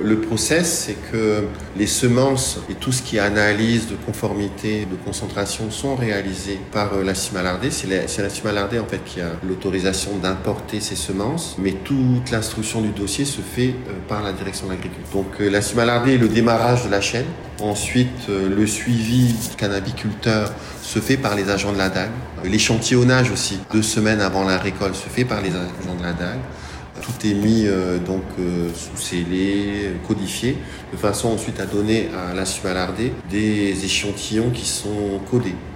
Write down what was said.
Le process, c'est que les semences et tout ce qui est analyse de conformité, de concentration sont réalisés par la CIMALARDE. C'est la CIMALARDE en fait qui a l'autorisation d'importer ces semences, mais toute l'instruction du dossier se fait par la direction de l'agriculture. Donc la CIMALARDE est le démarrage de la chaîne. Ensuite, le suivi du cannabiculteur se fait par les agents de la DAG. L'échantillonnage aussi, 2 semaines avant la récolte, se fait par les agents de la DAG. Tout est mis sous scellé, codifié, de façon ensuite à donner à la CIMALARDE des échantillons qui sont codés.